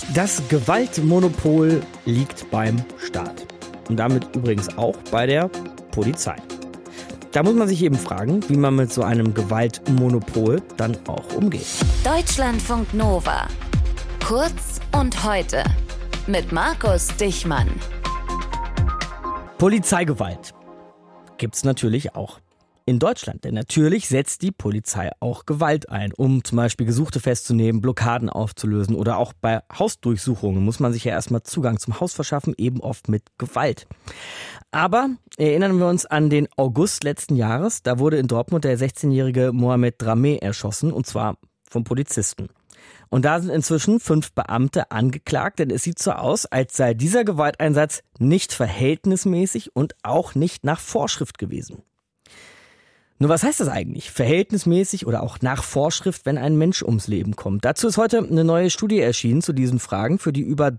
Das Gewaltmonopol liegt beim Staat. Und damit übrigens auch bei der Polizei. Da muss man sich eben fragen, wie man mit so einem Gewaltmonopol dann auch umgeht. Deutschlandfunk Nova. Kurz und heute. Mit Markus Dichmann. Polizeigewalt gibt's natürlich auch in Deutschland. Denn natürlich setzt die Polizei auch Gewalt ein, um zum Beispiel Gesuchte festzunehmen, Blockaden aufzulösen oder auch bei Hausdurchsuchungen muss man sich ja erstmal Zugang zum Haus verschaffen, eben oft mit Gewalt. Aber erinnern wir uns an den August letzten Jahres. Da wurde in Dortmund der 16-jährige Mohamed Drameh erschossen, und zwar vom Polizisten. Und da sind inzwischen 5 Beamte angeklagt, denn es sieht so aus, als sei dieser Gewalteinsatz nicht verhältnismäßig und auch nicht nach Vorschrift gewesen. Nur was heißt das eigentlich? Verhältnismäßig oder auch nach Vorschrift, wenn ein Mensch ums Leben kommt? Dazu ist heute eine neue Studie erschienen zu diesen Fragen, für die über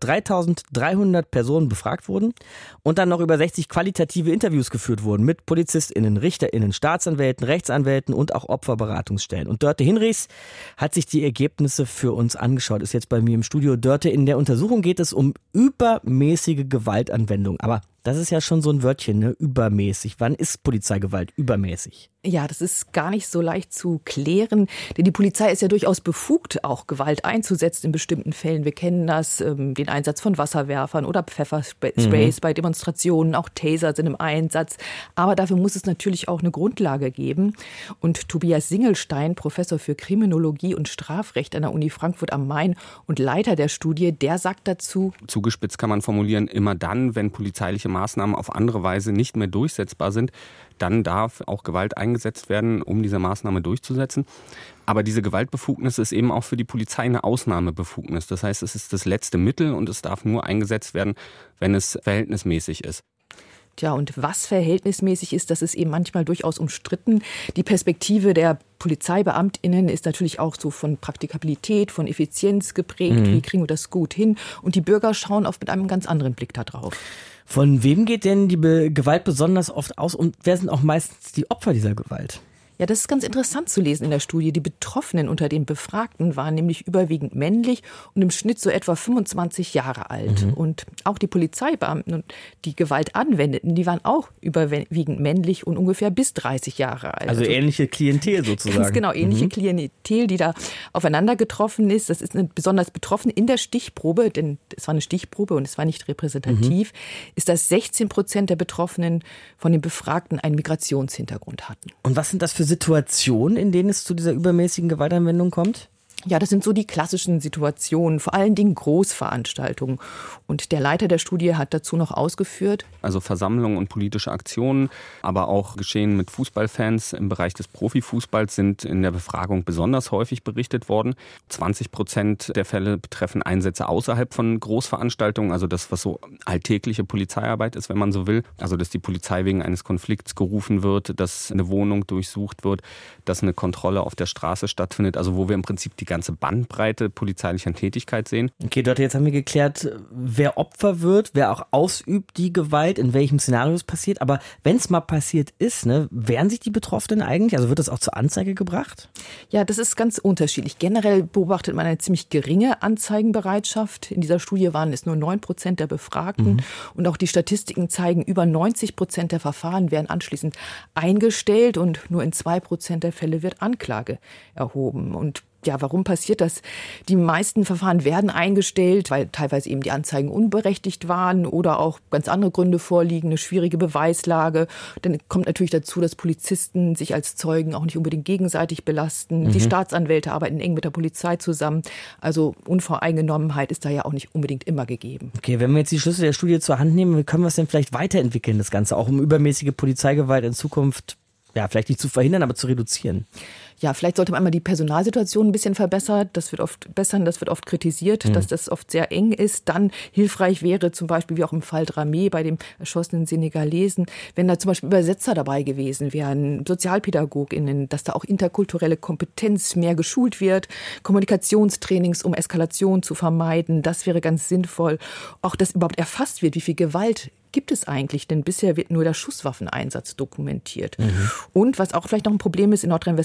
3300 Personen befragt wurden und dann noch über 60 qualitative Interviews geführt wurden mit PolizistInnen, RichterInnen, Staatsanwälten, Rechtsanwälten und auch Opferberatungsstellen. Und Dörte Hinrichs hat sich die Ergebnisse für uns angeschaut, ist jetzt bei mir im Studio. Dörte, in der Untersuchung geht es um übermäßige Gewaltanwendung. Aber das ist ja schon so ein Wörtchen, ne? Übermäßig. Wann ist Polizeigewalt übermäßig? Ja, das ist gar nicht so leicht zu klären, denn die Polizei ist ja durchaus befugt, auch Gewalt einzusetzen in bestimmten Fällen. Wir kennen das, den Einsatz von Wasserwerfern oder Pfeffersprays bei Demonstrationen, auch Taser sind im Einsatz. Aber dafür muss es natürlich auch eine Grundlage geben. Und Tobias Singelstein, Professor für Kriminologie und Strafrecht an der Uni Frankfurt am Main und Leiter der Studie, der sagt dazu: Zugespitzt kann man formulieren, immer dann, wenn polizeiliche Maßnahmen auf andere Weise nicht mehr durchsetzbar sind, dann darf auch Gewalt eingesetzt werden, um diese Maßnahme durchzusetzen. Aber diese Gewaltbefugnis ist eben auch für die Polizei eine Ausnahmebefugnis. Das heißt, es ist das letzte Mittel und es darf nur eingesetzt werden, wenn es verhältnismäßig ist. Ja, und was verhältnismäßig ist, das ist eben manchmal durchaus umstritten. Die Perspektive der PolizeibeamtInnen ist natürlich auch so von Praktikabilität, von Effizienz geprägt. Wie kriegen wir das gut hin? Und die Bürger schauen oft mit einem ganz anderen Blick da drauf. Von wem geht denn die Gewalt besonders oft aus und wer sind auch meistens die Opfer dieser Gewalt? Ja, das ist ganz interessant zu lesen in der Studie. Die Betroffenen unter den Befragten waren nämlich überwiegend männlich und im Schnitt so etwa 25 Jahre alt. Und auch die Polizeibeamten, die Gewalt anwendeten, die waren auch überwiegend männlich und ungefähr bis 30 Jahre alt. Also ähnliche Klientel sozusagen. Ganz genau, ähnliche Klientel, die da aufeinander getroffen ist. Das ist besonders betroffen in der Stichprobe, denn es war eine Stichprobe und es war nicht repräsentativ, ist, dass 16% der Betroffenen von den Befragten einen Migrationshintergrund hatten. Und was sind das für Situationen, in denen es zu dieser übermäßigen Gewaltanwendung kommt? Ja, das sind so die klassischen Situationen, vor allen Dingen Großveranstaltungen. Und der Leiter der Studie hat dazu noch ausgeführt: Also Versammlungen und politische Aktionen, aber auch Geschehen mit Fußballfans im Bereich des Profifußballs sind in der Befragung besonders häufig berichtet worden. 20% der Fälle betreffen Einsätze außerhalb von Großveranstaltungen, also das, was so alltägliche Polizeiarbeit ist, wenn man so will. Also dass die Polizei wegen eines Konflikts gerufen wird, dass eine Wohnung durchsucht wird, dass eine Kontrolle auf der Straße stattfindet, also wo wir im Prinzip die ganze Bandbreite polizeilicher Tätigkeit sehen. Okay, dort jetzt haben wir geklärt, wer Opfer wird, wer auch ausübt die Gewalt, in welchem Szenario es passiert. Aber wenn es mal passiert ist, wehren sich die Betroffenen eigentlich? Also wird das auch zur Anzeige gebracht? Ja, das ist ganz unterschiedlich. Generell beobachtet man eine ziemlich geringe Anzeigenbereitschaft. In dieser Studie waren es nur 9% der Befragten. Und auch die Statistiken zeigen, über 90% der Verfahren werden anschließend eingestellt und nur in 2% der Fälle wird Anklage erhoben. Und ja, warum passiert das? Die meisten Verfahren werden eingestellt, weil teilweise eben die Anzeigen unberechtigt waren oder auch ganz andere Gründe vorliegen, eine schwierige Beweislage. Dann kommt natürlich dazu, dass Polizisten sich als Zeugen auch nicht unbedingt gegenseitig belasten. Die Staatsanwälte arbeiten eng mit der Polizei zusammen. Also Unvoreingenommenheit ist da ja auch nicht unbedingt immer gegeben. Okay, wenn wir jetzt die Schlüssel der Studie zur Hand nehmen, wie können wir es denn vielleicht weiterentwickeln, das Ganze, auch um übermäßige Polizeigewalt in Zukunft, ja, vielleicht nicht zu verhindern, aber zu reduzieren? Ja, vielleicht sollte man einmal die Personalsituation ein bisschen verbessern. Das wird oft kritisiert, dass das oft sehr eng ist. Dann hilfreich wäre zum Beispiel, wie auch im Fall Drameh bei dem erschossenen Senegalesen, wenn da zum Beispiel Übersetzer dabei gewesen wären, SozialpädagogInnen, dass da auch interkulturelle Kompetenz mehr geschult wird, Kommunikationstrainings, um Eskalation zu vermeiden. Das wäre ganz sinnvoll. Auch, dass überhaupt erfasst wird, wie viel Gewalt gibt es eigentlich? Denn bisher wird nur der Schusswaffeneinsatz dokumentiert. Und was auch vielleicht noch ein Problem ist, in Nordrhein-Westfalen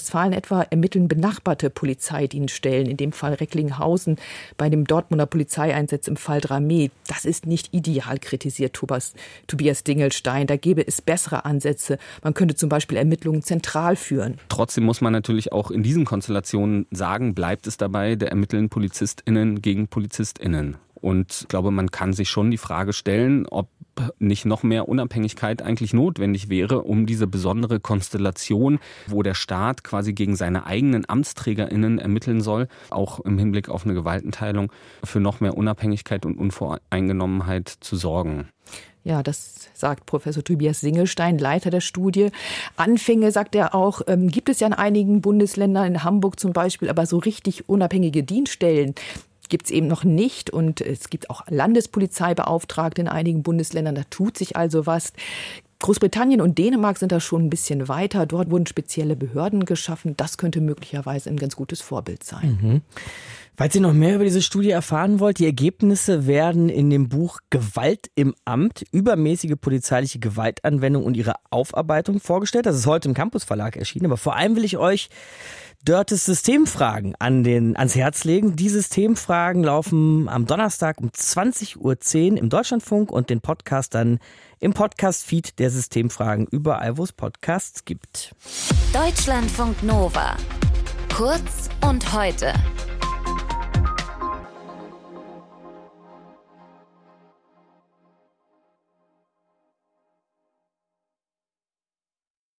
etwa ermitteln benachbarte Polizeidienststellen, in dem Fall Recklinghausen, bei dem Dortmunder Polizeieinsatz im Fall Dramé. Das ist nicht ideal, kritisiert Tobias Dingelstein. Da gäbe es bessere Ansätze. Man könnte zum Beispiel Ermittlungen zentral führen. Trotzdem muss man natürlich auch in diesen Konstellationen sagen, bleibt es dabei, der ermitteln PolizistInnen gegen PolizistInnen. Und ich glaube, man kann sich schon die Frage stellen, ob nicht noch mehr Unabhängigkeit eigentlich notwendig wäre, um diese besondere Konstellation, wo der Staat quasi gegen seine eigenen AmtsträgerInnen ermitteln soll, auch im Hinblick auf eine Gewaltenteilung, für noch mehr Unabhängigkeit und Unvoreingenommenheit zu sorgen. Ja, das sagt Professor Tobias Dingelstein, Leiter der Studie. Anfänge, sagt er auch, gibt es ja in einigen Bundesländern, in Hamburg zum Beispiel, aber so richtig unabhängige Dienststellen gibt es eben noch nicht. Und es gibt auch Landespolizeibeauftragte in einigen Bundesländern. Da tut sich also was. Großbritannien und Dänemark sind da schon ein bisschen weiter. Dort wurden spezielle Behörden geschaffen. Das könnte möglicherweise ein ganz gutes Vorbild sein. Mhm. Falls ihr noch mehr über diese Studie erfahren wollt, die Ergebnisse werden in dem Buch Gewalt im Amt, übermäßige polizeiliche Gewaltanwendung und ihre Aufarbeitung vorgestellt. Das ist heute im Campus Verlag erschienen. Aber vor allem will ich euch Dörtes Systemfragen ans Herz legen. Die Systemfragen laufen am Donnerstag um 20.10 Uhr im Deutschlandfunk und den Podcast dann im Podcast-Feed der Systemfragen überall, wo es Podcasts gibt. Deutschlandfunk Nova. Kurz und heute.